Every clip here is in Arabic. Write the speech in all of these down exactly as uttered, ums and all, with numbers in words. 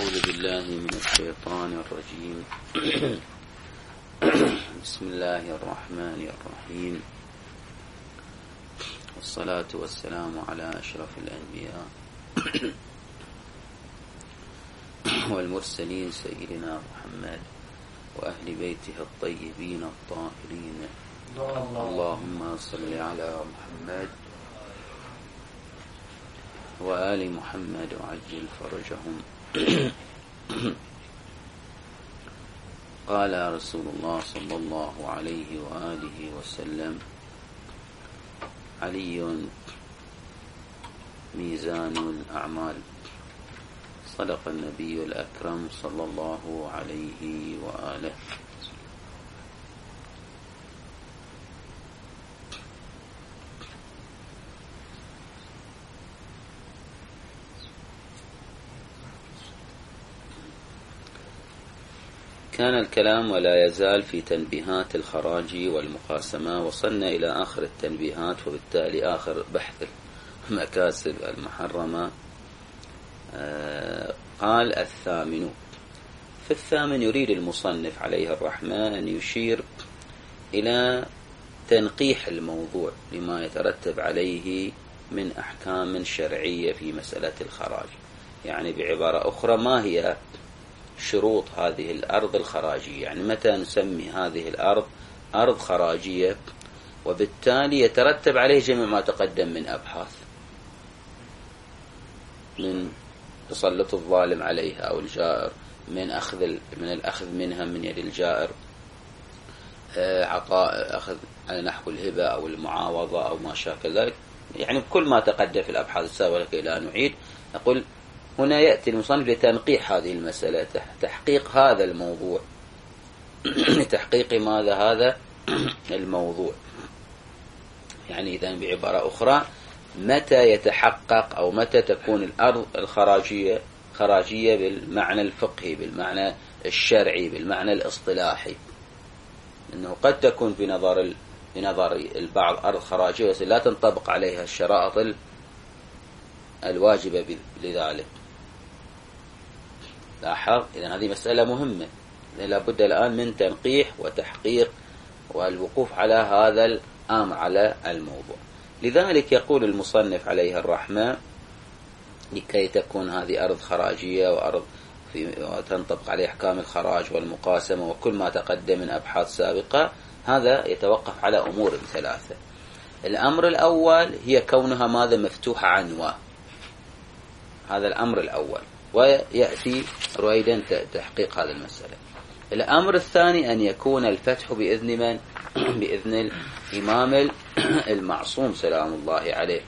أعوذ بالله من الشيطان الرجيم. بسم الله الرحمن الرحيم، والصلاة والسلام على أشرف الأنبياء والمرسلين سيدنا محمد وأهل بيته الطيبين الطاهرين. اللهم صل على محمد وآل محمد وعجل فرجهم. قال رسول الله صلى الله عليه وآله وسلم: علي ميزان الأعمال. صدق النبي الأكرم صلى الله عليه وآله. كان الكلام ولا يزال في تنبيهات الخراج والمقاسمة. وصلنا إلى آخر التنبيهات، وبالتالي آخر بحث المكاسب المحرمة. آه قال: الثامن. في الثامن يريد المصنف عليه الرحمة أن يشير إلى تنقيح الموضوع لما يترتب عليه من أحكام شرعية في مسألة الخراج. يعني بعبارة أخرى، ما هي شروط هذه الأرض الخراجية؟ يعني متى نسمي هذه الأرض أرض خراجية؟ وبالتالي يترتب عليه جميع ما تقدم من أبحاث، من تسلط الظالم عليها أو الجائر، من أخذ من الأخذ منها من يد الجائر، عطاء أخذ على نحو الهبة أو المعاوضة أو ما شاكل ذلك. يعني بكل ما تقدم في الأبحاث السابقة إلى أن نعيد. نقول هنا يأتي المصنف لتنقيح هذه المسألة، تحقيق هذا الموضوع. لتحقيق ماذا هذا الموضوع؟ يعني إذن بعبارة أخرى، متى يتحقق أو متى تكون الأرض الخراجية خراجية بالمعنى الفقهي، بالمعنى الشرعي، بالمعنى الاصطلاحي؟ إنه قد تكون في نظر بنظر البعض أرض خراجية لا تنطبق عليها الشرائط الواجبة لذلك. لاحظ، إذن هذه مسألة مهمة، لابد الآن من تنقيح وتحقيق والوقوف على هذا الأمر، على الموضوع. لذلك يقول المصنف عليه الرحمة: لكي تكون هذه أرض خراجية وأرض في وتنطبق عليه أحكام الخراج والمقاسمة وكل ما تقدم من أبحاث سابقة، هذا يتوقف على أمور ثلاثة. الأمر الأول هي كونها ماذا مفتوحة عنوة، هذا الأمر الأول، ويأتي رويدا تحقيق هذه المسألة. الأمر الثاني أن يكون الفتح بإذن من؟ بإذن الإمام المعصوم سلام الله عليه.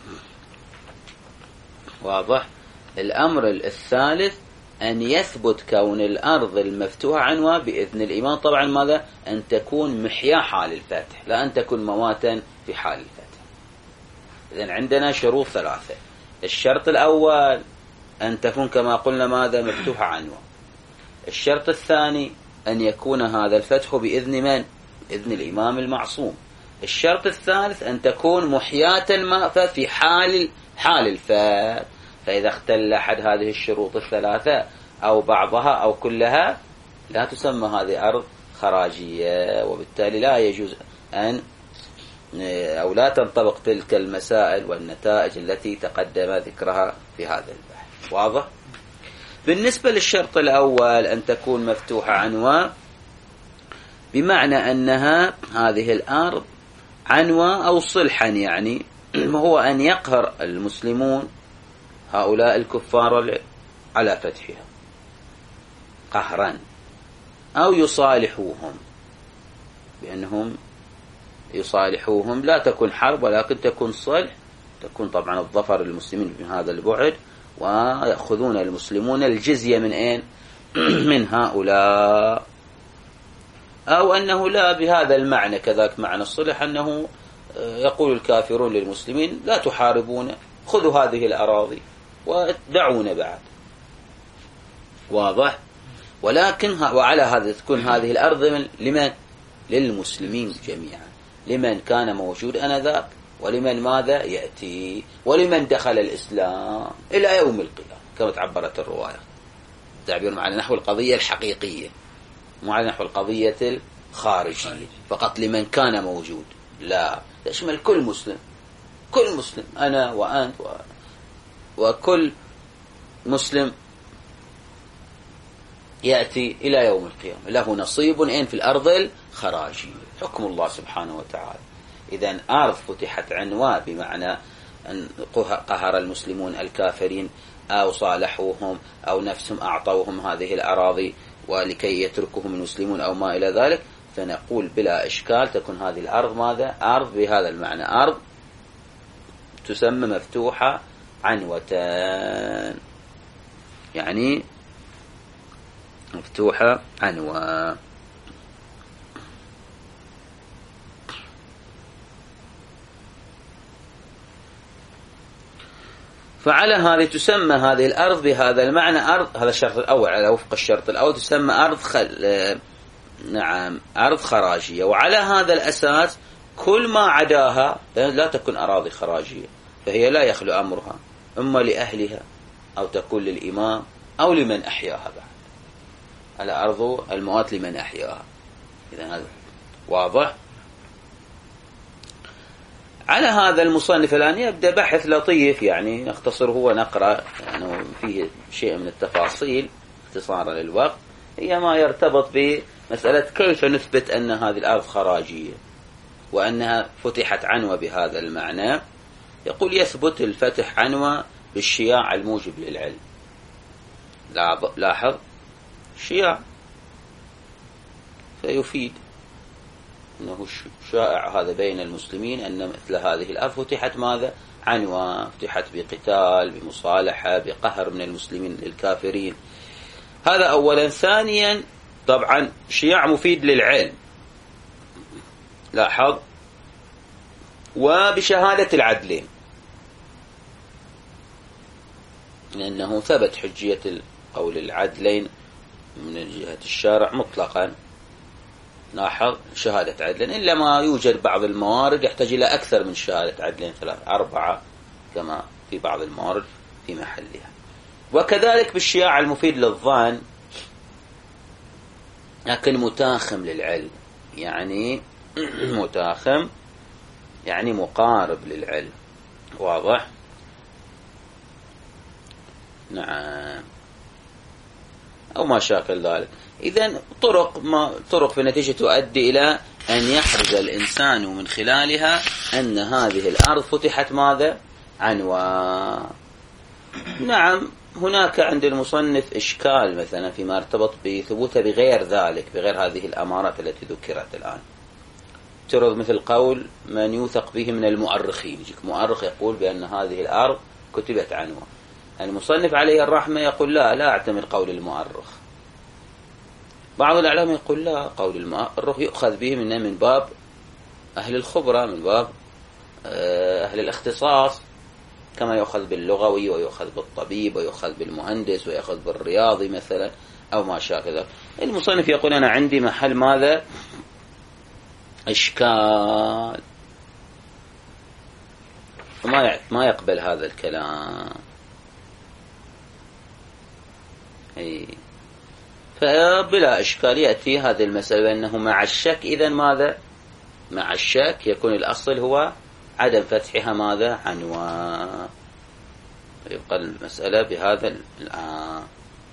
واضح؟ الأمر الثالث أن يثبت كون الأرض المفتوحة عنوة بإذن الإمام. طبعا ماذا؟ أن تكون محيا حال الفتح، لا أن تكون مواتا في حال الفتح. إذن عندنا شروط ثلاثة. الشرط الأول أن تكون كما قلنا ماذا؟ مفتوحة عنوة. الشرط الثاني أن يكون هذا الفتح بإذن من؟ بإذن الإمام المعصوم. الشرط الثالث أن تكون محياة الماء في حال حال الفتح. فإذا اختل أحد هذه الشروط الثلاثة أو بعضها أو كلها، لا تسمى هذه أرض خراجية، وبالتالي لا يجوز أن أو لا تنطبق تلك المسائل والنتائج التي تقدم ذكرها في هذا البحث. واضح؟ بالنسبة للشرط الأول أن تكون مفتوحة عنوة، بمعنى أنها هذه الأرض عنوة أو صلحا، يعني هو أن يقهر المسلمون هؤلاء الكفار على فتحها قهرا، أو يصالحوهم بأنهم يصالحوهم، لا تكون حرب ولكن تكون صلح، تكون طبعا الظفر للمسلمين من هذا البعد، ويأخذون المسلمون الجزية من أين؟ من هؤلاء. أو أنه لا بهذا المعنى كذلك معنى الصلح، أنه يقول الكافرون للمسلمين: لا تحاربون، خذوا هذه الأراضي ودعونا بعد. واضح؟ ولكن وعلى هذا تكون هذه الأرض لمن؟ للمسلمين جميعا، لمن كان موجود آنذاك، ولمن ماذا يأتي، ولمن دخل الإسلام إلى يوم القيامة كما تعبرت الرواية. تعبير على نحو القضية الحقيقية، مو على نحو القضية الخارجية فقط لمن كان موجود، لا، تشمل كل مسلم، كل مسلم، أنا وأنت و... وكل مسلم يأتي إلى يوم القيامة له نصيب إن في الأرض الخراجية، حكم الله سبحانه وتعالى. إذن أرض فتحت عنوة بمعنى أن قهر المسلمون الكافرين أو صالحوهم أو نفسهم أعطوهم هذه الأراضي ولكي يتركهم المسلمون أو ما إلى ذلك، فنقول بلا إشكال تكون هذه الأرض ماذا؟ أرض بهذا المعنى، أرض تسمى مفتوحة عنوتان، يعني مفتوحة عنوة. فعلى هذه تسمى هذه الأرض بهذا المعنى أرض، هذا الشرط الأول على وفق الشرط الأول، تسمى أرض خل... نعم أرض خراجية. وعلى هذا الأساس كل ما عداها لا تكون أراضي خراجية، فهي لا يخلو أمرها إما لأهلها أو تكون للإمام أو لمن أحياها بعد، على أرض الموات لمن أحياها. إذن هذا واضح. على هذا المصنف الآن يبدأ بحث لطيف، يعني نختصره ونقرأ، يعني فيه شيء من التفاصيل اختصارا للوقت، هي ما يرتبط بمسألة كيف نثبت أن هذه الأرض خراجية وأنها فتحت عنوة بهذا المعنى. يقول يثبت الفتح عنوة بالشياع الموجب للعلم. لاحظ شياع، فيفيد أنه شائع هذا بين المسلمين أن مثل هذه الأرض فتحت ماذا؟ عنوة، فتحت بقتال، بمصالحة، بقهر من المسلمين للكافرين. هذا أولا. ثانيا طبعا شياع مفيد للعلم، لاحظ، وبشهادة العدلين، لأنه ثبت حجية قول العدلين من جهة الشارع مطلقا. لاحظ شهادة عدلين، إلا ما يوجد بعض الموارد يحتاج إلى أكثر من شهادة عدلين، ثلاث أربعة كما في بعض الموارد في محلها. وكذلك بالشياع المفيد للظن، لكن متاخم للعلم، يعني متاخم يعني مقارب للعلم، واضح؟ نعم، أو ما شاكل ذلك. إذن طرق ما طرق في النتيجة تؤدي إلى أن يحرز الإنسان من خلالها أن هذه الأرض فتحت ماذا؟ عنوة. نعم، هناك عند المصنف إشكال مثلا فيما ارتبط بثبوتها بغير ذلك، بغير هذه الأمارات التي ذكرت الآن. ترد مثل قول من يوثق به من المؤرخين، يجيك مؤرخ يقول بأن هذه الأرض كتبت عنوة، المصنف عليه الرحمة يقول لا لا أعتمد قول المؤرخ. بعض الأعلام يقول لا، قول المؤرخ يؤخذ به من من باب أهل الخبرة، من باب أهل الاختصاص، كما يؤخذ باللغوي ويؤخذ بالطبيب ويؤخذ بالمهندس ويؤخذ بالرياضي مثلا أو ما شابه. المصنف يقول أنا عندي محل ماذا؟ إشكال، ما ما يقبل هذا الكلام. أي فبلا إشكال يأتي هذه المسألة أنه مع الشك، إذن ماذا؟ مع الشك يكون الأصل هو عدم فتحها ماذا؟ عنوان. يبقى المسألة بهذا الآن.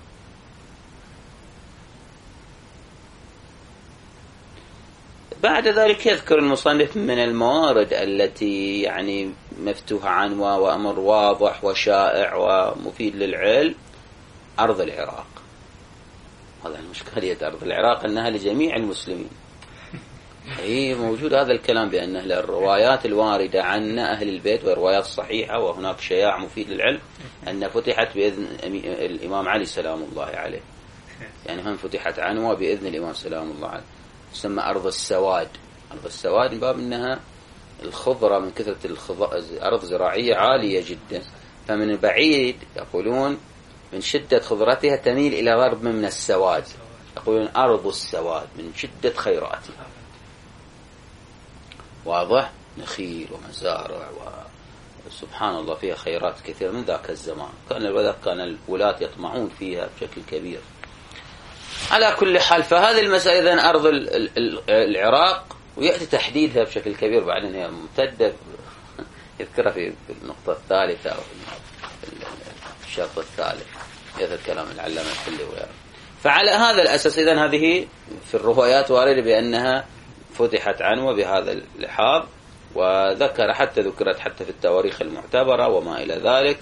بعد ذلك يذكر المصنف من الموارد التي يعني مفتوحة عنوة وأمر واضح وشائع ومفيد للعلم، أرض العراق. هذا المشكلة، أرض العراق أنها لجميع المسلمين. هي موجود هذا الكلام بأن الروايات الواردة عن أهل البيت والروايات الصحيحة، وهناك شياع مفيد للعلم أن فتحت بإذن الإمام علي سلام الله عليه، يعني هم فتحت عنوة بإذن الإمام سلام الله عليه. تسمى أرض السواد. أرض السواد من باب أنها الخضرة من كثرة الخضرة، أرض زراعية عالية جدا، فمن بعيد يقولون من شدة خضرتها تميل إلى غرب من السواد، يقولون أرض السواد من شدة خيراتها. واضح؟ نخيل ومزارع سبحان الله فيها خيرات كثيرة من ذاك الزمان، كان الولاة كان الولاة يطمعون فيها بشكل كبير. على كل حال فهذه المسألة إذن أرض العراق، ويأتي تحديدها بشكل كبير بعدين هي ممتدة، يذكرها في النقطة الثالثة أو الشرط الثالث، هذا الكلام العلامة الحلوي. فعلى هذا الأساس إذن هذه في الروايات واردة بأنها فتحت عنوة بهذا اللحاظ، وذكر حتى ذكرت حتى في التواريخ المعتبرة وما إلى ذلك.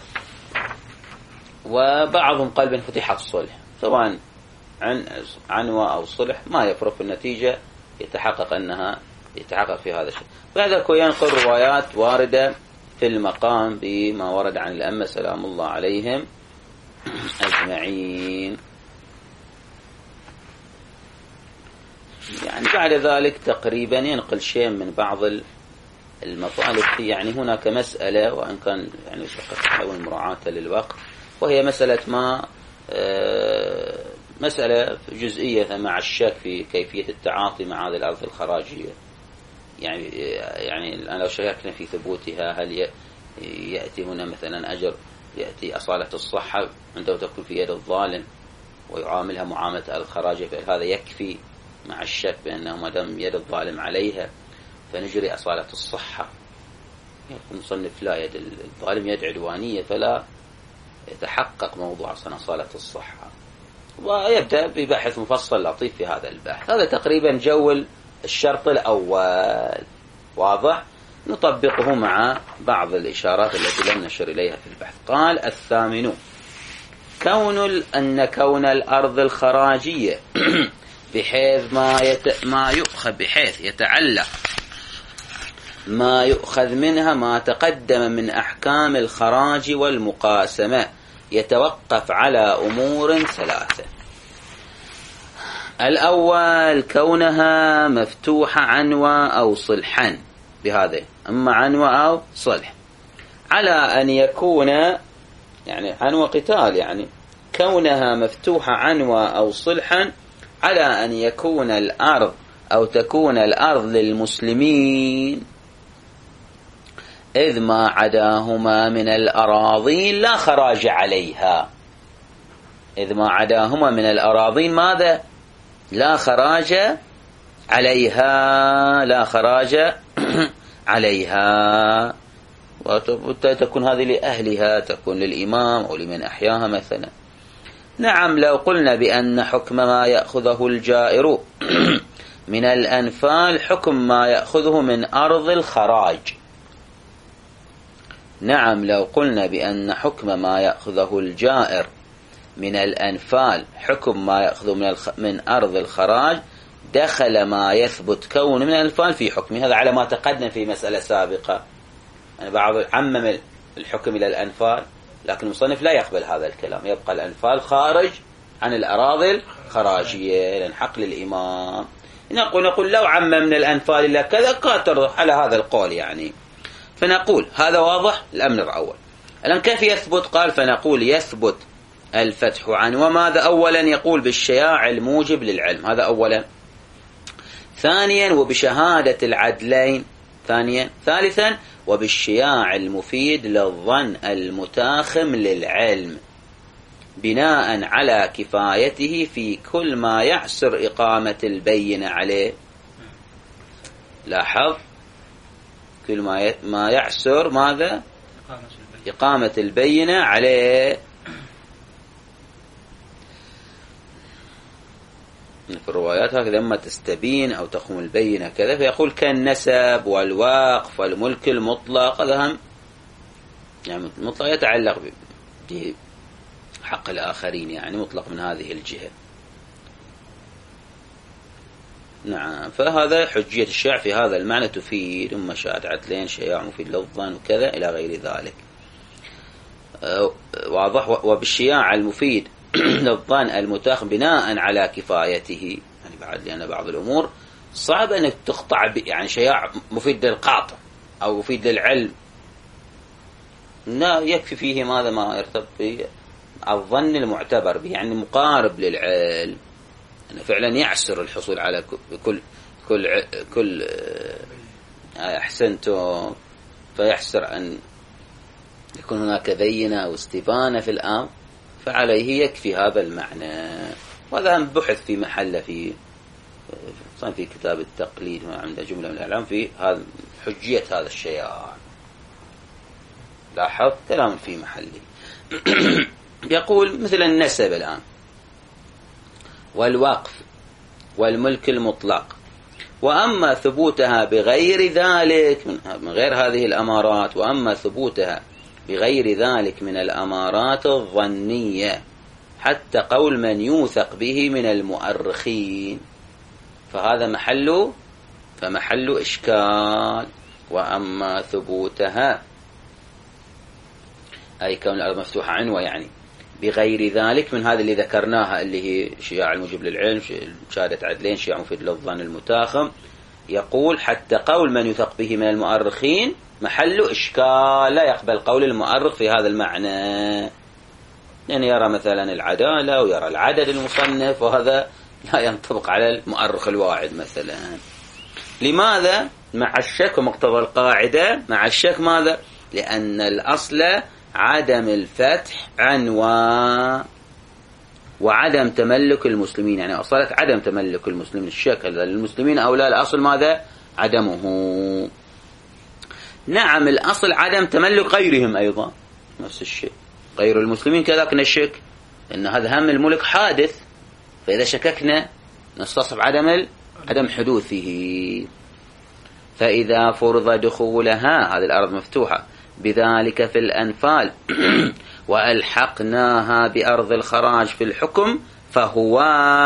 وبعضهم قال بأن فتحت صلح، طبعا عن عنوة أو صلح ما يفرق في النتيجة، يتحقق أنها يتحقق في هذا الشيء. فهذا ينقل روايات واردة في المقام بما ورد عن الأئمة سلام الله عليهم أجمعين. يعني بعد ذلك تقريبا ينقل شيء من بعض المطالب. يعني هناك مسألة وإن كان يعني تحاول مراعاة للوقت، وهي مسألة ما مسألة جزئية مع الشك في كيفية التعاطي مع هذه الأرض الخراجية. يعني يعني الآن لو شككنا في ثبوتها، هل يأتي هنا مثلا أجر، يأتي أصالة الصحة عندما تكون في يد الظالم ويعاملها معاملة الخراجية، فهذا يكفي مع الشك بأنه ما دام يد الظالم عليها فنجري أصالة الصحة. يكون مصنف لا، يد الظالم يد عدوانية، فلا يتحقق موضوع أصالة الصحة، ويبدأ ببحث مفصل لطيف في هذا البحث. هذا تقريبا جو الشرط الأول، واضح؟ نطبقه مع بعض الإشارات التي لم نشر إليها في البحث. قال الثامن كون أن كون الأرض الخراجية بحيث ما يت... ما يؤخذ بحيث يتعلق ما يؤخذ منها ما تقدم من أحكام الخراج والمقاسمة يتوقف على أمور ثلاثة. الأول كونها مفتوحة عنوة أو صلحا، بهذا أما عنوة أو صلح، على أن يكون يعني عنوة قتال، يعني كونها مفتوحة عنوة أو صلحا على أن يكون الأرض أو تكون الأرض للمسلمين، إذ ما عداهما من الأراضين لا خراج عليها. إذ ما عداهما من الأراضين ماذا؟ لا خراج عليها، لا خراج عليها. وتكون هذه لأهلها، تكون للإمام أو لمن أحياها مثلا. نعم، لو قلنا بأن حكم ما يأخذه الجائر من الأنفال حكم ما يأخذه من أرض الخراج. نعم، لو قلنا بأن حكم ما يأخذه الجائر من الأنفال حكم ما يأخذه من, الخ... من أرض الخراج، دخل ما يثبت كون من الأنفال في حكمه. هذا على ما تقدم في مسألة سابقة، يعني بعض عمم الحكم إلى الأنفال، لكن المصنف لا يقبل هذا الكلام، يبقى الأنفال خارج عن الأراضي الخراجية لأن حق للإمام. نقول نقول لو عممنا الأنفال إلا كذا كاتر على هذا القول يعني. فنقول هذا واضح الأمر الأول. الآن كيف يثبت؟ قال فنقول يثبت الفتح عن وماذا؟ أولا يقول بالشياع الموجب للعلم، هذا أولا. ثانيا وبشهادة العدلين، ثانيا. ثالثا وبالشياع المفيد للظن المتاخم للعلم، بناء على كفايته في كل ما يعسر إقامة البينة عليه. لاحظ كل ما ما يعسر ماذا؟ إقامة البينة عليه. في الروايات هكذا لما تستبين أو تقوم البينة كذا، فيقول كالنسب والوقف والملك المطلق، هذا هم يعني مطلق يتعلق بحق الآخرين، يعني مطلق من هذه الجهة. نعم، فهذا حجية الشيع في هذا المعنى تفيد أم شاهد عدلين، شياع مفيد للظن وكذا إلى غير ذلك. واضح. وبالشياع المفيد للظن المتاخم بناء على كفايته، يعني بعد لأن بعض الأمور صعب أنك تقطع، يعني شياع مفيد للقاطع أو مفيد للعلم، لا يكفي فيه ماذا ما يرتبط بالظن المعتبر به، يعني مقارب للعلم، أنه فعلا يعسر الحصول على كل كل كل أحسنتم، فيحسر أن يكون هناك بينة أو استبانة في الأمر، فعليه يكفي هذا المعنى. وهذا بحث في محله في في كتاب التقليد عند جملة من الإعلام في هذا حجية هذا الشيء. لاحظ كلام في محله. يقول مثل النسب الآن والوقف والملك المطلق، وأما ثبوتها بغير ذلك من غير هذه الأمارات، وأما ثبوتها بغير ذلك من الأمارات الظنية حتى قول من يوثق به من المؤرخين، فهذا محل فمحل إشكال. وأما ثبوتها أي كون الأرض مفتوحة عنوة يعني بغير ذلك من هذا اللي ذكرناها اللي هي شياع الموجب للعلم، شهادة عدلين، شياع مفيد للظن المتاخم. يقول حتى قول من يثق به من المؤرخين محل إشكال، لا يقبل قول المؤرخ في هذا المعنى، يعني يرى مثلا العدالة ويرى العدد المصنف، وهذا لا ينطبق على المؤرخ الواعد مثلا. لماذا؟ مع الشك ومقتضى القاعدة مع الشك. ماذا؟ لأن الأصل عدم الفتح عنوى وعدم تملك المسلمين، يعني أصلت عدم تملك المسلمين، الشك للمسلمين أو لا، الأصل ماذا؟ عدمه. نعم الأصل عدم تملك غيرهم أيضا نفس الشيء، غير المسلمين كذلك نشك إن هذا هم الملك حادث، فإذا شككنا نستصحب عدم عدم حدوثه. فإذا فرض دخولها هذه الأرض مفتوحة بذلك في الأنفال وألحقناها بأرض الخراج في الحكم فهو،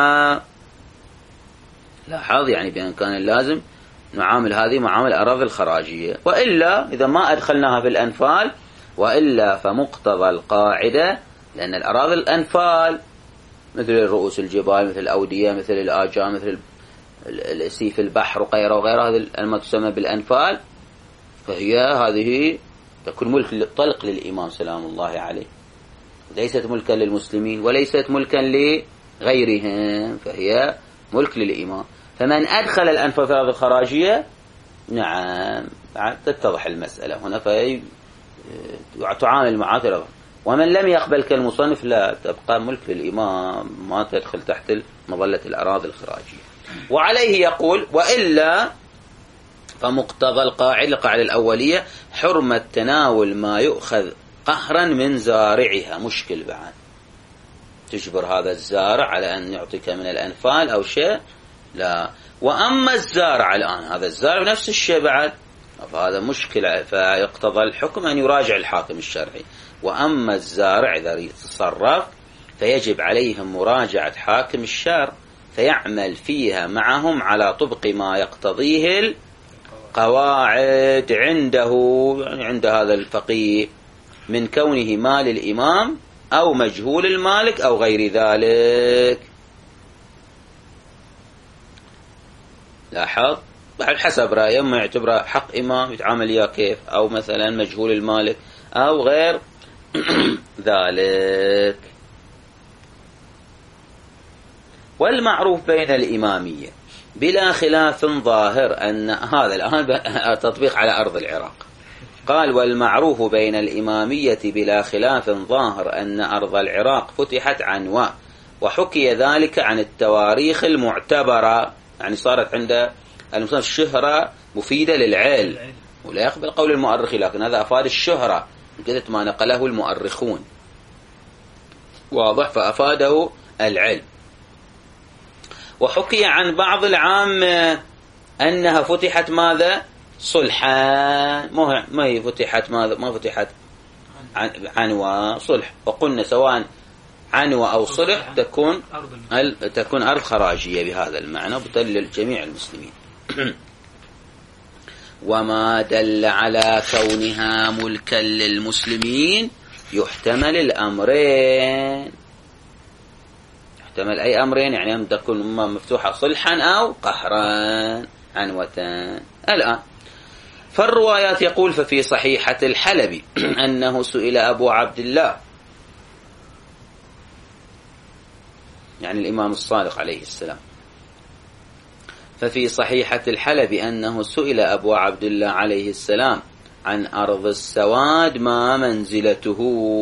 لاحظ يعني بأن كان اللازم نعامل هذه معامل الأراضي الخراجية، وإلا إذا ما أدخلناها في الأنفال وإلا فمقتضى القاعدة، لأن الأراضي الأنفال مثل رؤوس الجبال مثل الأودية مثل الآجام مثل السيف البحر وغيره وغيره، هذه ما تسمى بالأنفال، فهي هذه تكون ملك طلق للإمام سلام الله عليه، ليست ملكا للمسلمين وليست ملكا لغيرهم، فهي ملك للإمام. فمن أدخل الأنفال في الأرض الخراجية نعم تتضح المسألة هنا، فهي تعامل معاه. ومن لم يقبل كالمصنف لا تبقى ملك للإمام، ما تدخل تحت مظلة الأراضي الخراجية. وعليه يقول وإلا فمقتضى القاعدة القاعدة الأولية حرمة تناول ما يؤخذ قهرا من زارعها. مشكل بعد تجبر هذا الزارع على أن يعطيك من الأنفال أو شيء، لا. وأما الزارع الآن هذا الزارع نفس الشيء بعد، فهذا مشكلة، فيقتضى الحكم أن يراجع الحاكم الشرعي. وأما الزارع إذا يتصرف فيجب عليهم مراجعة حاكم الشرع فيعمل فيها معهم على طبق ما يقتضيه القواعد عنده، يعني عند هذا الفقيه، من كونه مال الإمام أو مجهول المالك أو غير ذلك. لاحظ حسب رأيه، ما يعتبره حق إمام يتعامل إياه كيف، أو مثلا مجهول المالك أو غير ذلك. والمعروف بين الإمامية بلا خلاف ظاهر أن هذا الآن تطبيق على أرض العراق. قال والمعروف بين الإمامية بلا خلاف ظاهر أن أرض العراق فتحت عنوى، وحكي ذلك عن التواريخ المعتبرة، يعني صارت عند المصنف الشهرة مفيدة للعلم، ولا يقبل قول المؤرخ، لكن هذا أفاد الشهرة قلت ما نقله المؤرخون، واضح، فأفاده العلم. وحكي عن بعض العامة أنها فتحت ماذا؟ صلحا، ما هي فتحت ماذا؟ ما فتحت عنوى، صلح. وقلنا سواء عنوى أو صلح تكون تكون أرض خراجية بهذا المعنى، وبالتالي لجميع المسلمين. وما دل على كونها ملكا للمسلمين يحتمل الأمرين، يحتمل أي أمرين، يعني أن تكون مفتوحة صلحا أو قهرا عنوة. الآن فالروايات يقول ففي صحيحة الحلبي أنه سئل أبو عبد الله، يعني الإمام الصادق عليه السلام، ففي صحيحة الحلبي أنه سئل أبو عبد الله عليه السلام عن أرض السواد ما منزلته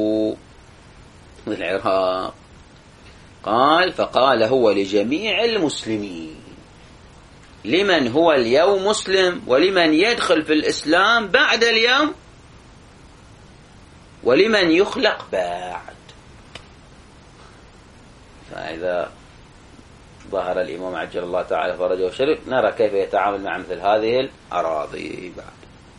العراق. قال فقال هو لجميع المسلمين، لمن هو اليوم مسلم ولمن يدخل في الإسلام بعد اليوم ولمن يخلق بعد. فإذا ظهر الإمام عجل الله تعالى فرجه وشرف نرى كيف يتعامل مع مثل هذه الأراضي بعد.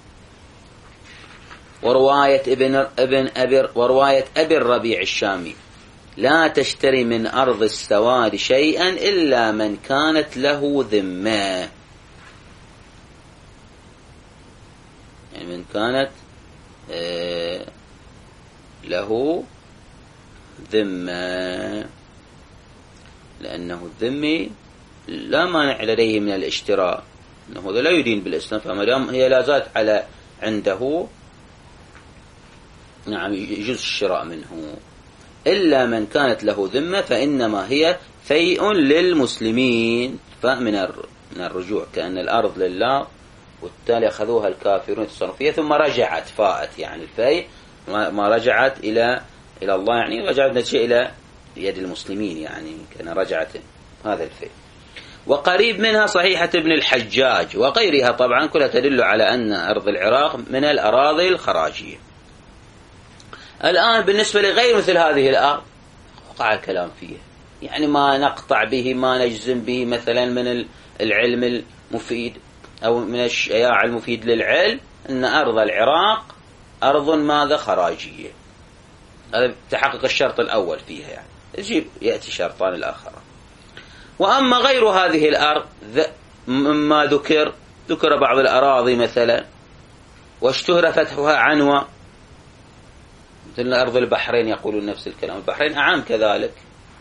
ورواية ابن ابن أبي ورواية أبي الربيع الشامي لا تشتري من أرض السواد شيئا إلا من كانت له ذمة، يعني من كانت آه له ذمة، لأنه الذمي لا مانع لديه من الاشتراء، أنه هذا لا يدين بالإسلام، فما دام هي لا زالت على عنده نعم يجوز الشراء منه. إلا من كانت له ذمة فإنما هي فيء للمسلمين، فمن من الرجوع، كأن الأرض لله والتالي أخذوها الكافرون يتصرفوا فيها ثم رجعت فاءت، يعني الفيء ما رجعت إلى إلى الله، يعني رجعت نتيجة إلى يد المسلمين، يعني كان رجعت هذا الفيء. وقريب منها صحيحة ابن الحجاج وغيرها طبعا كلها تدل على أن أرض العراق من الأراضي الخراجية. الآن بالنسبة لغير مثل هذه الأرض وقع الكلام فيها، يعني ما نقطع به ما نجزم به مثلا من العلم المفيد أو من الشياع المفيد للعلم أن أرض العراق أرض ماذا خراجية، هذا تحقق الشرط الأول فيها، يعني يجي يأتي شرطان الآخر. وأما غير هذه الأرض مما ذكر ذكر بعض الأراضي مثلا واشتهر فتحها عنوة، مثل أرض البحرين يقولون نفس الكلام، البحرين أعام كذلك.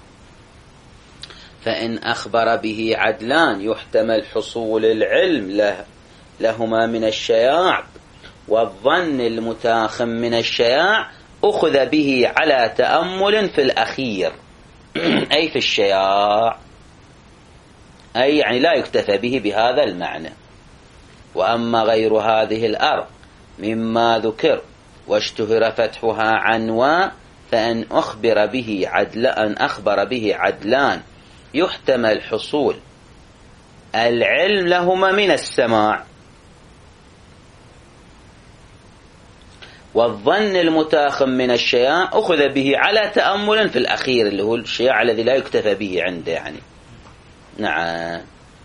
فإن أخبر به عدلان يحتمل حصول العلم له لهما من الشياع والظن المتاخم من الشياع أخذ به على تأمل في الأخير أي في الشياع، أي يعني لا يكتفى به بهذا المعنى. وأما غير هذه الأرض مما ذكر واشتهر فتحها عنوى فأن أخبر به عدلان أخبر به عدلان يحتمل حصول العلم لهما من السماع والظن المتاخم من الشياع أخذ به على تأمل في الأخير اللي هو الشياع الذي لا يكتفى به عنده، يعني نعم.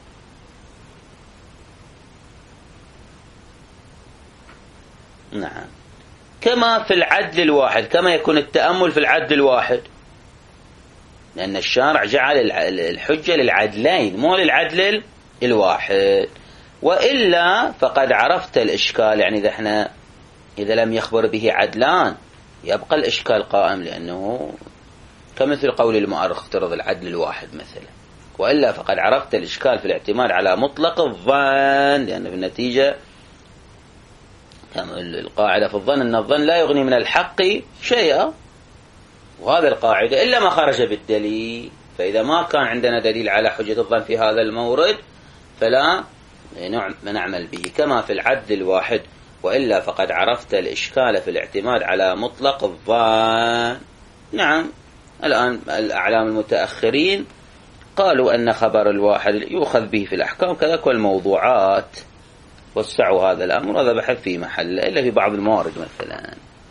نعم كما في العدل الواحد، كما يكون التأمل في العدل الواحد، لأن الشارع جعل الحجة للعدلين مو للعدل الواحد. وإلا فقد عرفت الإشكال، يعني إذا احنا إذا لم يخبر به عدلان يبقى الإشكال قائم، لأنه كمثل قول المؤرخ افترض العدل الواحد مثلا. وإلا فقد عرفت الإشكال في الاعتماد على مطلق الظن، لأن في النتيجة القاعدة في الظن أن الظن لا يغني من الحق شيئا، وهذا القاعدة إلا ما خرج بالدليل. فإذا ما كان عندنا دليل على حجة الظن في هذا المورد فلا نعمل به كما في العدل الواحد. وإلا فقد عرفت الإشكال في الاعتماد على مطلق الظن. نعم الآن الأعلام المتأخرين قالوا أن خبر الواحد يؤخذ به في الأحكام كذلك والموضوعات، وسعوا هذا الأمر، وهذا بحث في محل إلا في بعض الموارد مثلا.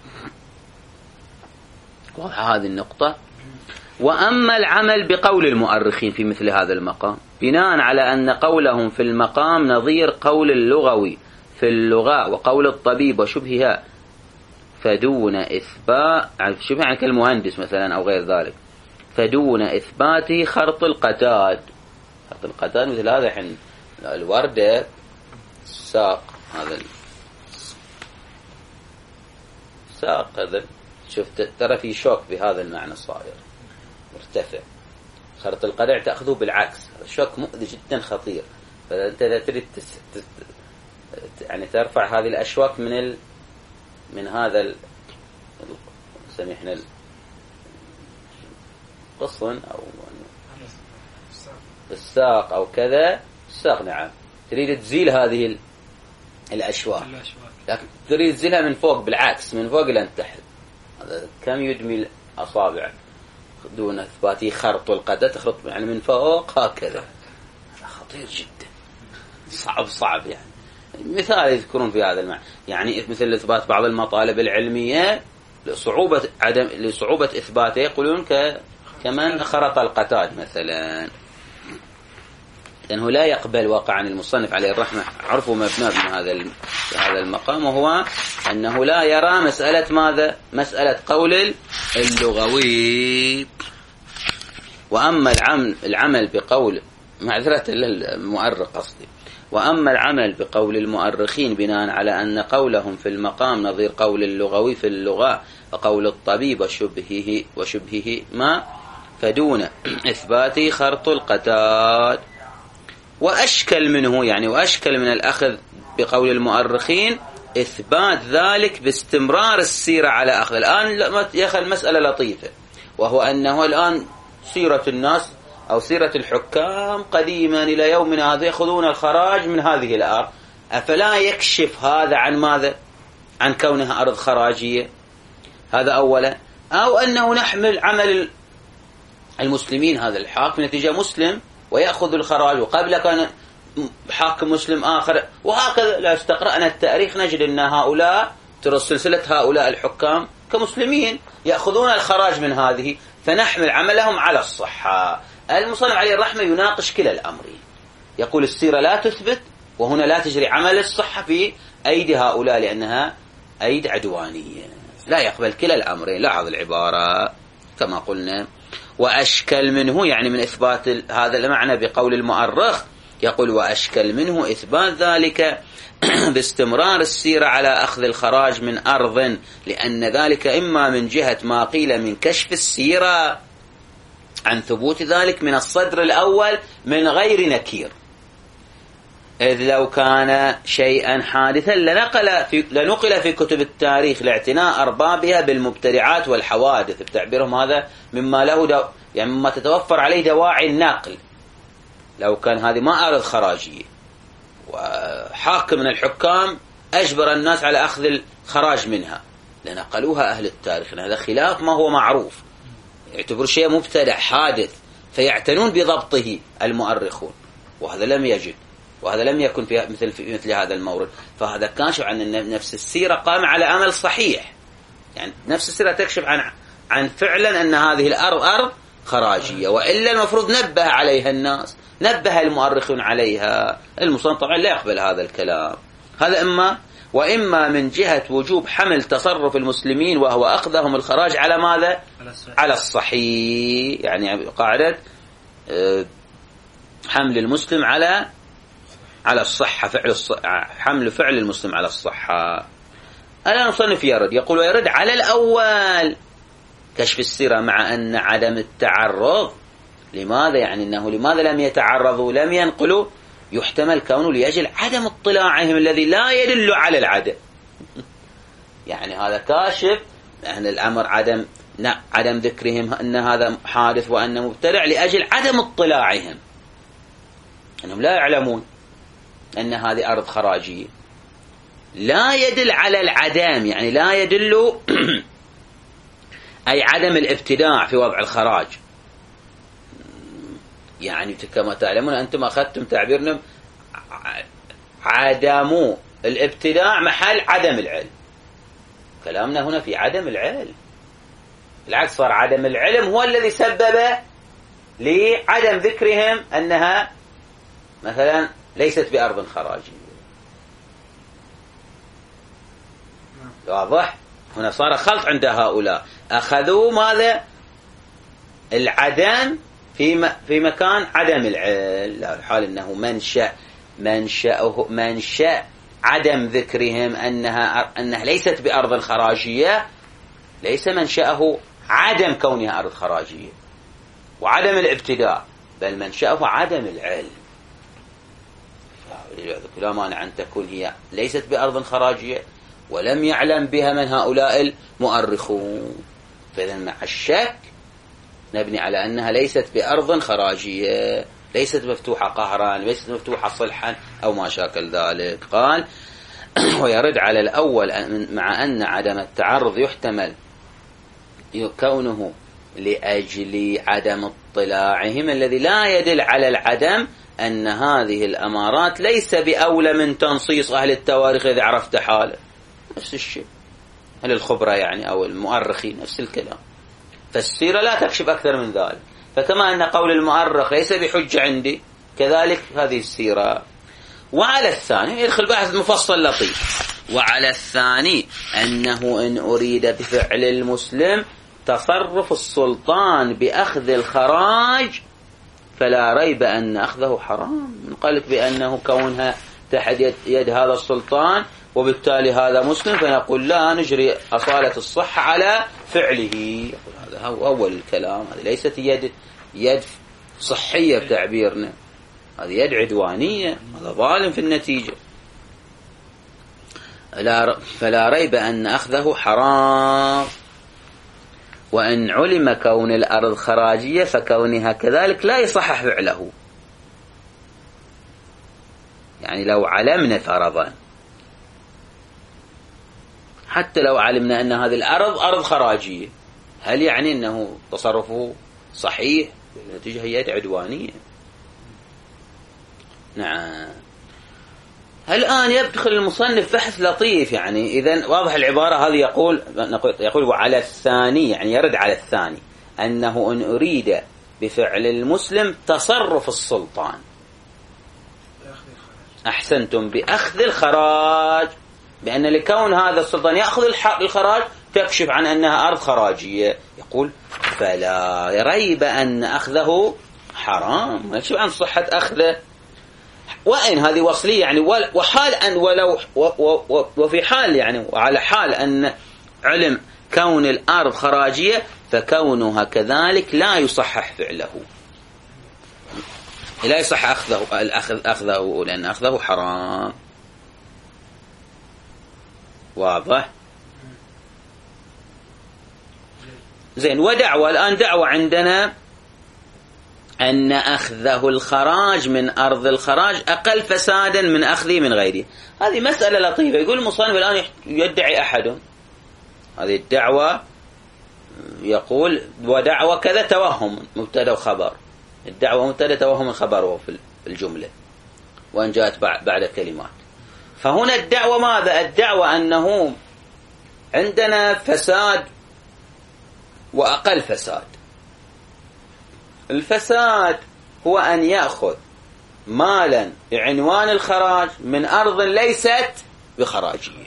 واضحة هذه النقطة. وأما العمل بقول المؤرخين في مثل هذا المقام بناء على أن قولهم في المقام نظير قول اللغوي في اللغة وقول الطبيب وشبهها، فدون إثبات شبه يعني كالمهندس مثلا أو غير ذلك، فدون إثباته خرط القتاد. خرط القتاد مثل هذا حين الوردة الساق، هذا الساق هذا شفت ترى في شوك بهذا المعنى صاير مرتفع. خرط القدع تأخذه بالعكس، الشوك مؤذي جدا خطير، فأنت إذا تريد يعني ترفع هذه الأشواك من ال... من هذا ال... سميحنا القصن أو الساق أو كذا الساق، نعم تريد تزيل هذه ال... الأشواك، لكن تريد تزيلها من فوق بالعكس، من فوق إلى تحت. هذا كم يدمي الأصابع دون إثبات يخرط القدم، تخرط يعني من فوق هكذا. هذا خطير جدا، صعب صعب يعني. مثال يذكرون في هذا المعنى، يعني مثل إثبات بعض المطالب العلمية لصعوبة عدم لصعوبة إثباته، يقولون ك كمان خرط القتاد مثلا، لأنه لا يقبل واقعا المصنف عليه الرحمة. عرفوا مبناه من هذا هذا المقام، وهو أنه لا يرى مسألة ماذا؟ مسألة قول اللغوي. وأما العمل العمل بقول معذرة للمؤرخ قصدي وأما العمل بقول المؤرخين بناء على أن قولهم في المقام نظير قول اللغوي في اللغة وقول الطبيب وشبهه وشبهه ما فدون إثبات خرط القتاد. وأشكل منه يعني وأشكل من الأخذ بقول المؤرخين إثبات ذلك باستمرار السيرة على أخذ. الآن يخل مسألة لطيفة، وهو أنه الآن سيرة الناس أو سيرة الحكام قديما إلى يومنا هذا يأخذون الخراج من هذه الأرض، أفلا يكشف هذا عن ماذا؟ عن كونها أرض خراجية؟ هذا أولا. أو أنه نحمل عمل المسلمين، هذا الحاكم نتيجة مسلم ويأخذ الخراج، وقبل كان حاكم مسلم آخر، وهكذا. لا استقرأنا التاريخ نجد أن هؤلاء ترى سلسلة هؤلاء الحكام كمسلمين يأخذون الخراج من هذه، فنحمل عملهم على الصحة. المصنف عليه الرحمة يناقش كلا الأمرين، يقول السيرة لا تثبت، وهنا لا تجري عمل الصحة في أيدي هؤلاء لأنها أيد عدوانية، لا يقبل كلا الأمرين. لاحظ العبارة كما قلنا. وأشكل منه يعني من إثبات هذا المعنى بقول المؤرخ، يقول وأشكل منه إثبات ذلك باستمرار السيرة على أخذ الخراج من أرض، لأن ذلك إما من جهة ما قيل من كشف السيرة عن ثبوت ذلك من الصدر الأول من غير نكير، إذ لو كان شيئا حادثا لنقل في, لنقل في كتب التاريخ لاعتناء أربابها بالمبتدعات والحوادث، بتعبيرهم هذا مما له دو يعني مما تتوفر عليه دواعي النقل. لو كان هذه ما أرض خراجية وحاكم من الحكام أجبر الناس على أخذ الخراج منها لنقلوها أهل التاريخ. هذا خلاف ما هو معروف، يعتبر شيء مبتدع حادث فيعتنون بضبطه المؤرخون، وهذا لم يجد، وهذا لم يكن في مثل في مثل هذا المورد. فهذا كاشف عن أن نفس السيرة قام على أمل صحيح، يعني نفس السيرة تكشف عن عن فعلا أن هذه الأرض أرض خراجية، وإلا المفروض نبه عليها الناس، نبه المؤرخون عليها. المصنف طبعا لا يقبل هذا الكلام. هذا إما وإما من جهة وجوب حمل تصرف المسلمين وهو أخذهم الخراج على ماذا؟ على الصحيح، يعني قاعدة حمل المسلم على على الصحة، فعل الصحة، حمل فعل المسلم على الصحة. الآن المصنف يرد، يقول ويرد على الأول كشف السيرة مع أن عدم التعرض لماذا؟ يعني أنه لماذا لم يتعرضوا لم ينقلوا؟ يحتمل كونه لأجل عدم اطلاعهم الذي لا يدل على العدم. يعني هذا كاشف يعني الأمر عدم عدم ذكرهم أن هذا حادث وأن مبتدع لأجل عدم اطلاعهم، أنهم لا يعلمون أن هذه أرض خراجية. لا يدل على العدم، يعني لا يدل أي عدم الابتداع في وضع الخراج. يعني كما تعلمون أنتم أخذتم تعبيرنا عدم الابتداع محل عدم العلم. كلامنا هنا في عدم العلم، بالعكس صار عدم العلم هو الذي سبب لعدم ذكرهم أنها مثلا ليست بأرض خراجية. واضح؟ هنا صار خلط عند هؤلاء، أخذوا ماذا؟ العدم في في مكان عدم العلم، لا الحال أنه منشأ منشأه منشأ عدم ذكرهم أنها أنها ليست بأرض خراجية، ليس منشأه عدم كونها أرض خراجية وعدم الابتداء، بل منشأه عدم العلم. لا مانع أن تكون هي ليست بأرض خراجية ولم يعلم بها من هؤلاء المؤرخون، فإذا مع الشك نبني على أنها ليست بأرض خراجية، ليست مفتوحة قهرا، ليست مفتوحة صلحا أو ما شاكل ذلك. قال ويرد على الأول مع أن عدم التعرض يحتمل كونه لأجل عدم اطلاعهم الذي لا يدل على العدم، أن هذه الأمارات ليس بأولى من تنصيص أهل التواريخ إذا عرفت حاله. نفس الشيء أهل الخبرة يعني أو المؤرخين نفس الكلام. فالسيرة لا تكشف أكثر من ذلك. فكما أن قول المؤرخ ليس بحجة عندي، كذلك هذه السيرة. وعلى الثاني يدخل بحث مفصل لطيف. وعلى الثاني أنه إن أريد بفعل المسلم تصرف السلطان بأخذ الخراج فلا ريب أن أخذه حرام. نقول لك بأنه كونها تحت يد, يد هذا السلطان وبالتالي هذا مسلم، فنقول لا نجري أصالة الصحة على فعله. هذا هو أول الكلام. هذه ليست يد يد صحية بتعبيرنا، هذه يد عدوانية، هذا ظالم في النتيجة. فلا ريب أن أخذه حرام. وإن علم كون الأرض خراجية فكونها كذلك لا يصحح فعله. يعني لو علمنا فرضا، حتى لو علمنا أن هذه الأرض أرض خراجية، هل يعني أنه تصرفه صحيح؟ النتيجة هي يد عدوانية. نعم. الآن يدخل المصنف بحث لطيف، يعني إذن واضح العبارة هذه. يقول يقول وعلى الثاني، يعني يرد على الثاني أنه إن أريد بفعل المسلم تصرف السلطان، أحسنتم، بأخذ الخراج، بأن لكون هذا السلطان يأخذ الخراج تكشف عن أنها أرض خراجية. يقول فلا ريب أن أخذه حرام، يكشف عن صحة أخذه. وإن هذه وصلية يعني، وحال أن ولو وفي حال يعني وعلى حال أن علم كون الأرض خراجية فكونها كذلك لا يصحح فعله، لا يصح أخذه الأخذ أخذه لأن أخذه حرام. واضح؟ زين. ودعوة الآن دعوة عندنا أن أخذه الخراج من أرض الخراج أقل فسادا من أخذه من غيره. هذه مسألة لطيفة. يقول المصنف الآن يدعي أحد هذه الدعوة، يقول ودعوة كذا توهم مبتدا وخبر. الدعوة مبتدا توهم خبره في الجملة وأن جاءت بعد كلمات. فهنا الدعوة ماذا؟ الدعوة أنه عندنا فساد وأقل فساد. الفساد هو أن يأخذ مالا بعنوان الخراج من أرض ليست بخراجية،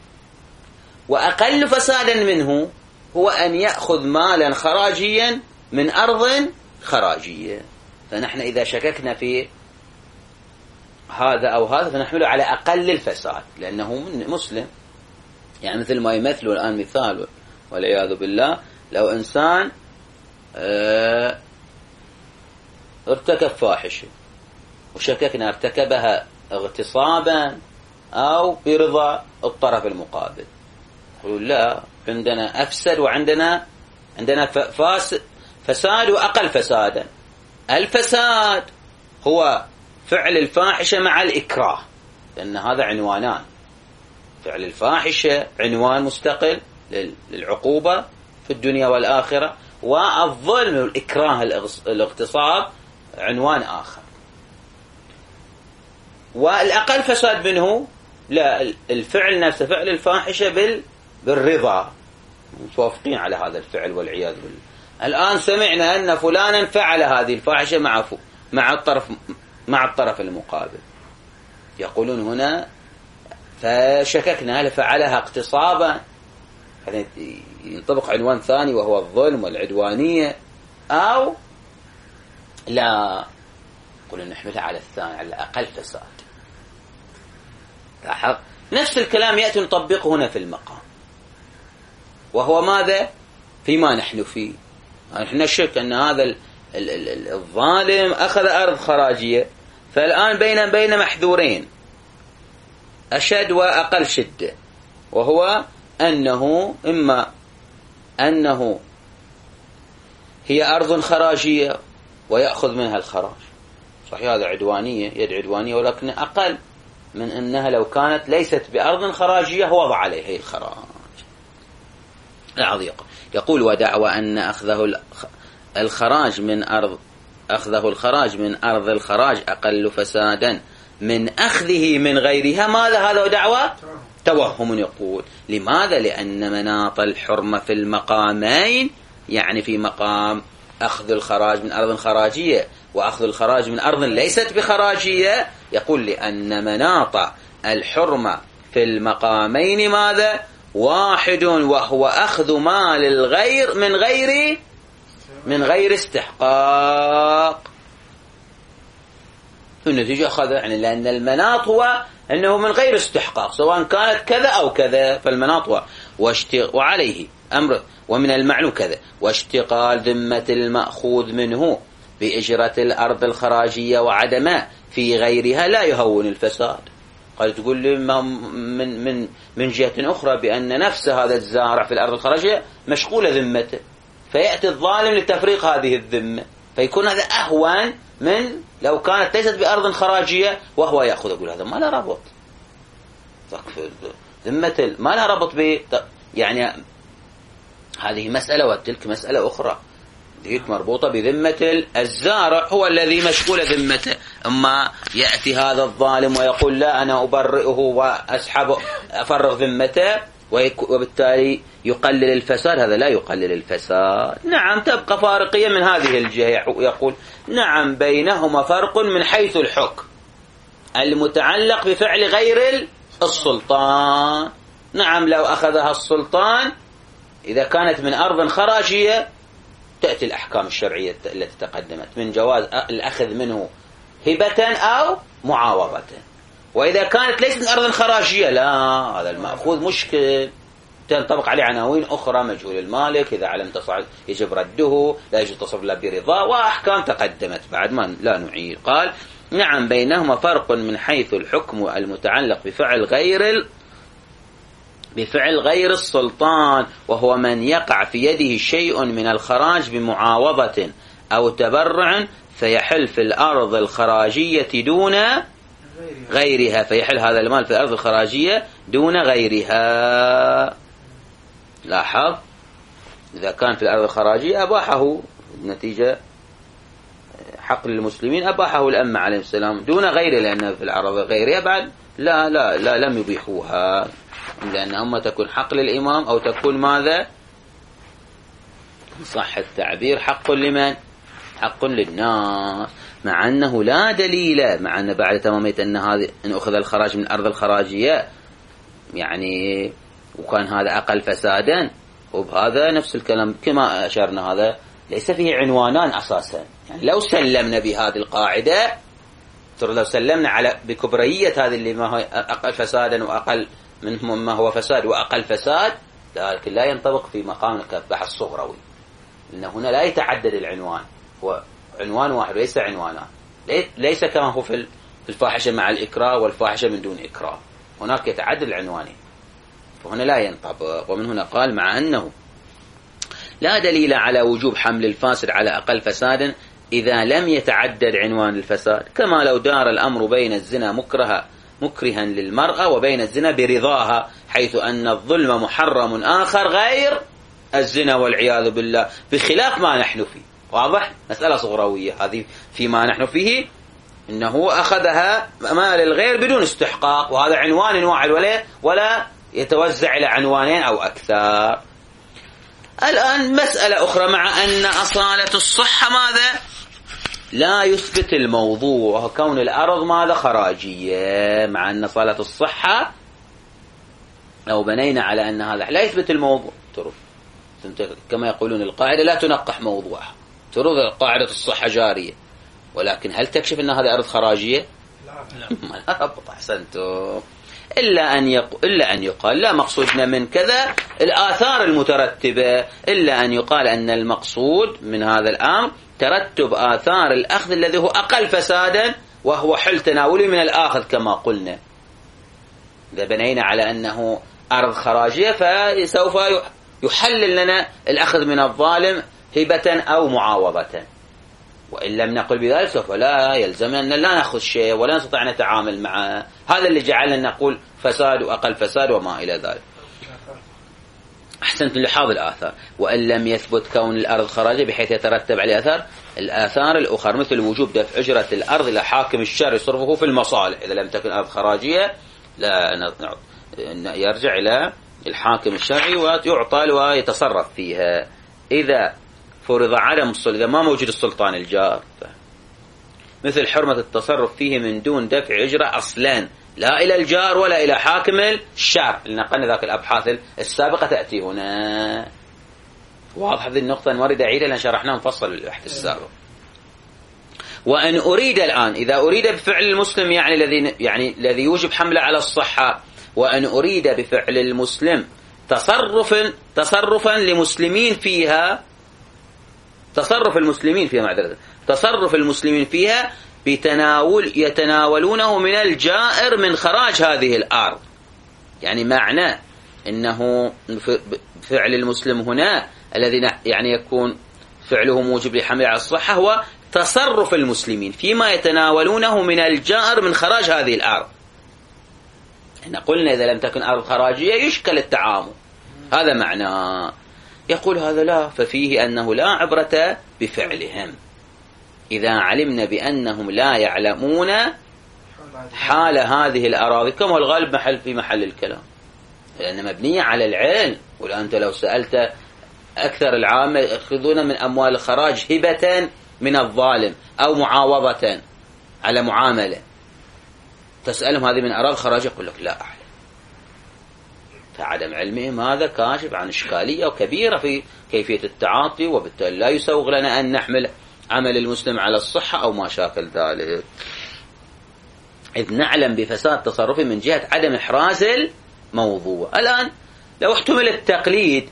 وأقل فسادا منه هو أن يأخذ مالا خراجيا من أرض خراجية. فنحن إذا شككنا في هذا أو هذا فنحمله على أقل الفساد لأنه مسلم. يعني مثل ما يمثلوا الآن مثال والعياذ بالله، لو إنسان اه ارتكب فاحشة وشككنا ارتكبها اغتصابا أو برضا الطرف المقابل، يقول لا، عندنا أفسد وعندنا عندنا فاسد فساد وأقل فسادا. الفساد هو فعل الفاحشة مع الإكراه، لأن هذا عنوانان. فعل الفاحشة عنوان مستقل للعقوبة في الدنيا والآخرة، والظلم والإكراه الاغتصاب عنوان آخر. والأقل فساد منه لا، الفعل نفسه فعل الفاحشة بال بالرضا، متوافقين على هذا الفعل والعياذ بالله. الآن سمعنا أن فلانا فعل هذه الفاحشة مع مع الطرف مع الطرف المقابل، يقولون هنا فشككنا هل فعلها اغتصابا، هذا ينطبق عنوان ثاني وهو الظلم والعدوانية، أو لا، قلنا نحملها على الثاني على الأقل فساد. لاحظ نفس الكلام يأتي نطبقه هنا في المقام، وهو ماذا؟ فيما نحن فيه. نحن نشك أن هذا الظالم أخذ أرض خراجية، فالآن بين بين محذورين أشد وأقل شدة، وهو أنه إما أنه هي أرض خراجية ويأخذ منها الخراج، صحيح هذا عدوانية، يد عدوانية، ولكن أقل من أنها لو كانت ليست بأرض خراجية وضع عليها الخراج. العضيق يقول ودعوى أن أخذه الخراج من أرض أخذه الخراج من أرض الخراج أقل فسادا من أخذه من غيرها. ماذا هذا دعوى؟ توهم. يقول لماذا؟ لأن مناط الحرمة في المقامين، يعني في مقام أخذ الخراج من أرض خراجية وأخذ الخراج من أرض ليست بخراجية، يقول لأن مناط الحرمة في المقامين ماذا؟ واحد، وهو أخذ مال الغير من غير من غير استحقاق. النتيجة أخذ، يعني لأن المناط هو أنه من غير استحقاق سواء كانت كذا أو كذا، فالمناط هو واشتغ... وعليه أمر ومن المعلوم كذا واشتغال ذمة المأخوذ منه بإجرة الأرض الخراجية وعدمه في غيرها لا يهون الفساد. قال تقول لي من من من جهة أخرى بأن نفس هذا الزارع في الأرض الخراجية مشغولة ذمته، فيأتي الظالم لتفريق هذه الذمة، فيكون هذا أهون من لو كانت ليست بأرض خراجية وهو يأخذ. يقول هذا ما له ربط، ذمة ما له ربط ب يعني هذه مسألة وتلك مسألة أخرى، ذيك مربوطة بذمة الزارع هو الذي مشغول ذمته. أما يأتي هذا الظالم ويقول لا أنا أبرئه وأسحبه أفرغ ذمته وبالتالي يقلل الفساد، هذا لا يقلل الفساد. نعم تبقى فارقية من هذه الجهة. يقول نعم بينهما فرق من حيث الحكم المتعلق بفعل غير السلطان. نعم لو أخذها السلطان إذا كانت من أرض خراجية تأتي الأحكام الشرعية التي تقدمت من جواز الأخذ منه هبة أو معاوضة. وإذا كانت ليست من أرض خراجية لا، هذا المأخوذ مشكل، تنطبق عليه عناوين أخرى، مجهول المالك إذا علم تصعد يجب رده، لا يجب تصرف له برضاه، وأحكام تقدمت بعد ما لا نعيد. قال نعم بينهما فرق من حيث الحكم المتعلق بفعل غير بفعل غير السلطان، وهو من يقع في يده شيء من الخراج بمعاوضة أو تبرع فيحل في الأرض الخراجية دون غيرها، فيحل هذا المال في الأرض الخراجية دون غيرها. لاحظ إذا كان في الأرض الخراجية أباحه نتيجة حق للمسلمين، أباحه الأمة عليه السلام دون غيره، لأن في الأرض غيرها بعد لا لا لا لم يبيحوها، لأن أما تكون حق للإمام أو تكون ماذا صح التعبير حق لمن؟ حق للناس، مع أنه لا دليل، مع أن بعد تمامية أن هذه إن أخذ الخراج من أرض الخراجية يعني وكان هذا أقل فسادا، وبهذا نفس الكلام كما أشرنا هذا ليس فيه عنوانان أساسا. يعني لو سلمنا بهذه القاعدة لو سلمنا على بكبرية هذه اللي ما هو أقل فسادا وأقل من ما هو فساد وأقل فساد، لكن لا ينطبق في مقام البحث الصغروي، لأن هنا لا يتعدد العنوان، هو عنوان واحد وليس عنوانان، ليس كما هو في الفاحشة مع الإكراه والفاحشة من دون إكراه، هناك يتعدد العنوانين، فهنا لا ينطبق. ومن هنا قال مع أنه لا دليل على وجوب حمل الفاسد على أقل فساد إذا لم يتعدد عنوان الفساد، كما لو دار الأمر بين الزنا مكرها مكرها للمرأة وبين الزنا برضاها، حيث أن الظلم محرم آخر غير الزنا والعياذ بالله، بخلاف ما نحن فيه. واضح؟ مسألة صغروية هذه فيما نحن فيه، إنه أخذها مال الغير بدون استحقاق، وهذا عنوان واحد ولا ولا يتوزع إلى عنوانين أو أكثر. الآن مسألة أخرى، مع أن أصالة الصحة ماذا؟ لا يثبت الموضوع كون الأرض ماذا؟ خراجية، مع أن أصالة الصحة لو بنينا على أن هذا لا يثبت الموضوع، ترى كما يقولون القاعدة لا تنقح موضوعها، ترى قاعدة الصحة جارية، ولكن هل تكشف أن هذا أرض خراجية؟ لا لا ربط. أحسنتم. إلا أن يقول إلا أن يقال لا مقصودنا من كذا الآثار المترتبة، إلا أن يقال أن المقصود من هذا الأمر ترتب آثار الأخذ الذي هو أقل فسادا وهو حل تناولي من الآخذ كما قلنا. إذا بنينا على أنه أرض خراجية فسوف يحلل لنا الأخذ من الظالم هبة أو معاوضة. وإن لم نقل بذلك سوف لا يلزمنا أن لا نأخذ شيء ولا نستطيع أن نتعامل معه. هذا اللي جعلنا نقول فساد وأقل فساد وما إلى ذلك. أحسنت لحاظ الآثار. وإن لم يثبت كون الأرض خراجية بحيث يترتب عليه أثار الآثار الأخرى مثل وجوب دفع أجرة الأرض إلى حاكم الشر يصرفه في المصالح. إذا لم تكن أرض خراجية لا يرجع إلى الحاكم الشرعي ويعطى ويتصرف فيها. إذا فرض عدم السلطان، إذا ما موجود السلطان الجار، مثل حرمة التصرف فيه من دون دفع أجرة أصلا لا إلى الجار ولا إلى حاكم الشرع. لنقلنا ذاك الأبحاث السابقة تأتي هنا. واضح هذه النقطة نريد أعيدها لأن شرحناها مفصل بالبحث السابق. وأن أريد الآن إذا أريد بفعل المسلم يعني الذي يعني الذي يوجب حمله على الصحة، وأن أريد بفعل المسلم تصرفا تصرفا لمسلمين فيها، تصرف المسلمين فيها معذرة تصرف المسلمين فيها بتناول يتناولونه من الجائر من خراج هذه الأرض. يعني معنى أنه فعل المسلم هنا الذي يعني يكون فعله موجب لحمله على الصحة هو تصرف المسلمين فيما يتناولونه من الجائر من خراج هذه الأرض. احنا قلنا إذا لم تكن أرض خراجية يشكل التعامل، هذا معناه. يقول هذا لا، ففيه أنه لا عبرة بفعلهم إذا علمنا بأنهم لا يعلمون حال هذه الأراضي، كما هو الغالب محل في محل الكلام، لأن مبنية على العلم. ولا أنت لو سألت أكثر العامة يأخذون من أموال الخراج هبة من الظالم أو معاوضة على معاملة، تسألهم هذه من أراضي خراج يقول لك لا أعلم. فعدم علمهم هذا كاشف عن إشكالية كبيرة في كيفية التعاطي، وبالتالي لا يسوغ لنا أن نحمل عمل المسلم على الصحة أو ما شاكل ذلك، إذ نعلم بفساد تصرفه من جهة عدم إحراز الموضوع. الآن لو احتمل التقليد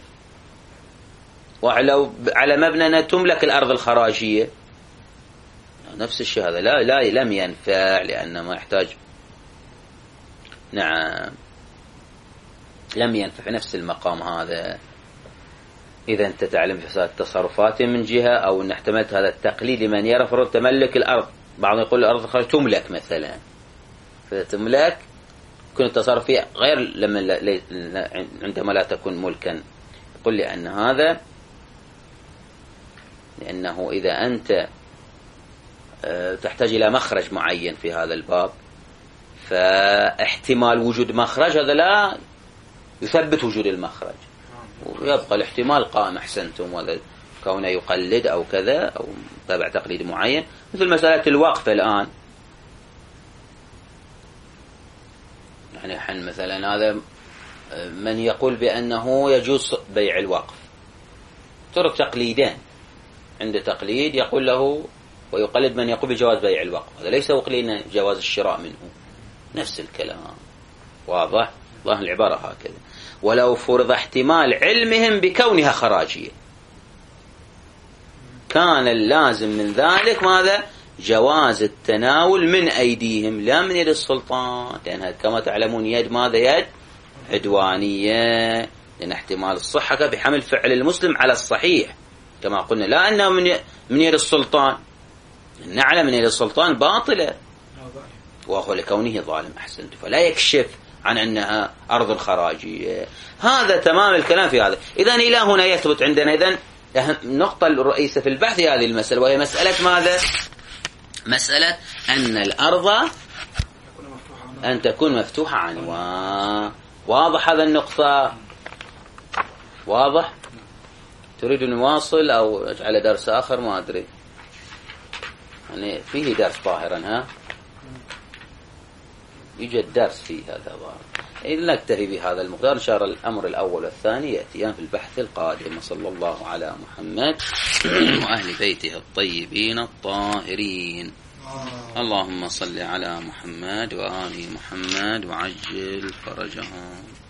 ولو على مبنى تملك الأرض الخراجية نفس الشيء، هذا لا لا لم ينفع، لأنه ما يحتاج نعم لم ينفع نفس المقام هذا. إذا أنت تعلم فساد تصرفاته من جهة، أو أن احتملت هذا التقليد لمن يرى فرض تملك الأرض، بعضهم يقول الأرض الخارجية تملك مثلا، فتملك يكون التصرف فيها غير لما عندما لا تكون ملكا. يقول لي أن هذا لأنه إذا أنت تحتاج إلى مخرج معين في هذا الباب، فاحتمال وجود مخرج هذا لا يثبت وجود المخرج، ويبقى الاحتمال قائم. أحسنتم. وهذا كونه يقلد أو كذا أو تابع تقليد معين، مثل مسألة الوقف الآن. يعني حن مثلا هذا من يقول بأنه يجوز بيع الوقف، ترك تقليدين، عند تقليد يقول له ويقلد من يقول بجواز بيع الوقف، هذا ليس وقلينا جواز الشراء منه، نفس الكلام. واضح؟ الله العبارة هكذا. ولو فرض احتمال علمهم بكونها خراجية كان اللازم من ذلك ماذا؟ جواز التناول من أيديهم لا من يد السلطان، لأنها كما تعلمون يد ماذا؟ يد عدوانية، لأن احتمال الصحة بحمل فعل المسلم على الصحيح كما قلنا، لا أنه من يد السلطان، نعلم من يد السلطان باطلة وهو لكونه ظالم. أحسنت. فلا يكشف عن أنها أرض الخراجية. هذا تمام الكلام في هذا. إذن إلى هنا يثبت عندنا إذن النقطة الرئيسة في البحث هذه المسألة، وهي مسألة ماذا؟ مسألة أن الأرض أن تكون مفتوحة عنوان. واضح هذا النقطة؟ واضح؟ تريد أن نواصل أو أجعل درس آخر؟ ما أدري، يعني فيه درس ظاهرا. ها يوجد درس فيه هذا ظاهر. إذن نكتفي بهذا المقدار. إن شاء الله الأمر الأول والثاني يأتيان في البحث القادم. صلى الله على محمد وأهل بيته الطيبين الطاهرين. اللهم صل على محمد وآل محمد وعجل فرجهم.